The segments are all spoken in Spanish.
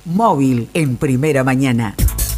Móvil en Primera Mañana.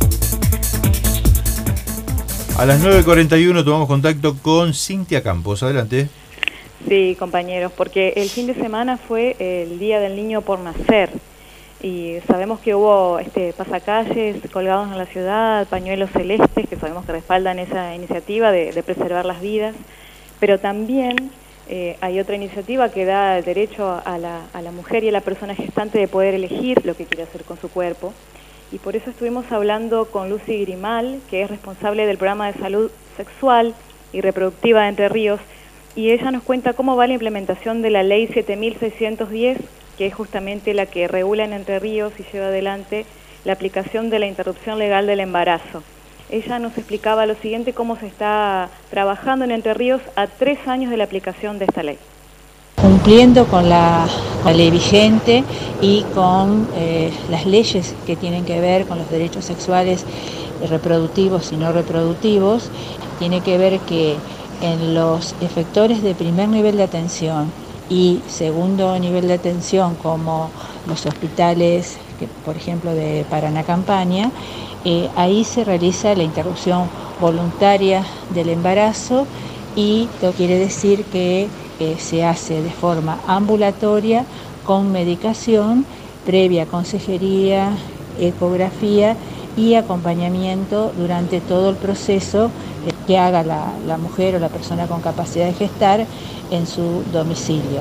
A las 9:41 tomamos contacto con Cintia Campos. Adelante. Sí, compañeros, porque el fin de semana fue el Día del Niño por Nacer y sabemos que hubo pasacalles colgados en la ciudad, pañuelos celestes que sabemos que respaldan esa iniciativa de preservar las vidas, pero también hay otra iniciativa que da el derecho a la mujer y a la persona gestante de poder elegir lo que quiere hacer con su cuerpo. Y por eso estuvimos hablando con Lucy Grimal, que es responsable del programa de salud sexual y reproductiva de Entre Ríos, y ella nos cuenta cómo va la implementación de la ley 7610, que es justamente la que regula en Entre Ríos y lleva adelante la aplicación de la interrupción legal del embarazo. Ella nos explicaba lo siguiente, cómo se está trabajando en Entre Ríos a 3 años de la aplicación de esta ley. Cumpliendo con la ley vigente y con las leyes que tienen que ver con los derechos sexuales reproductivos y no reproductivos, tiene que ver que en los efectores de primer nivel de atención y segundo nivel de atención, como los hospitales, por ejemplo, de Paraná Campaña, ahí se realiza la interrupción voluntaria del embarazo y esto quiere decir que se hace de forma ambulatoria con medicación, previa consejería, ecografía y acompañamiento durante todo el proceso que haga la mujer o la persona con capacidad de gestar en su domicilio.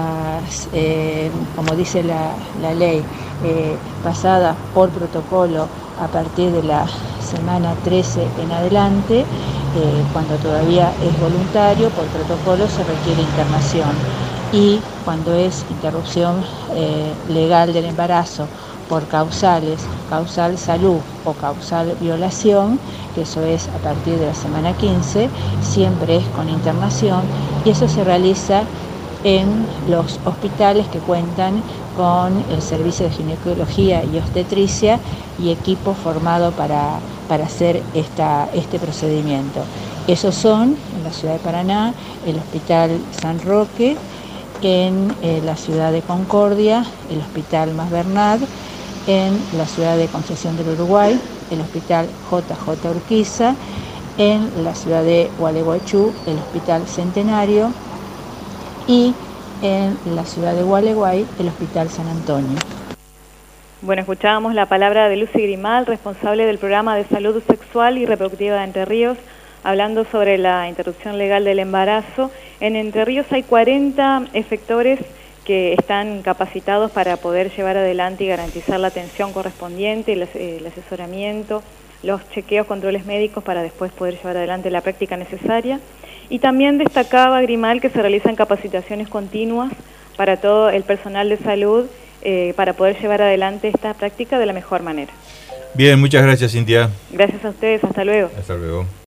Como dice la ley, pasada por protocolo a partir de la semana 13 en adelante, cuando todavía es voluntario, por protocolo se requiere internación. Y cuando es interrupción legal del embarazo por causales, causal salud o causal violación, que eso es a partir de la semana 15, siempre es con internación, y eso se realiza en los hospitales que cuentan con el servicio de ginecología y obstetricia y equipo formado para hacer este procedimiento. Esos son, en la ciudad de Paraná, el Hospital San Roque, en la ciudad de Concordia, el Hospital Mas Bernat, en la ciudad de Concepción del Uruguay, el Hospital JJ Urquiza, en la ciudad de Gualeguaychú, el Hospital Centenario, y en la ciudad de Gualeguay, el Hospital San Antonio. Bueno, escuchábamos la palabra de Lucy Grimal, responsable del programa de salud sexual y reproductiva de Entre Ríos, hablando sobre la interrupción legal del embarazo. En Entre Ríos hay 40 efectores que están capacitados para poder llevar adelante y garantizar la atención correspondiente, el asesoramiento, los chequeos, controles médicos para después poder llevar adelante la práctica necesaria. Y también destacaba Grimal que se realizan capacitaciones continuas para todo el personal de salud para poder llevar adelante esta práctica de la mejor manera. Bien, muchas gracias, Cintia. Gracias a ustedes, hasta luego. Hasta luego.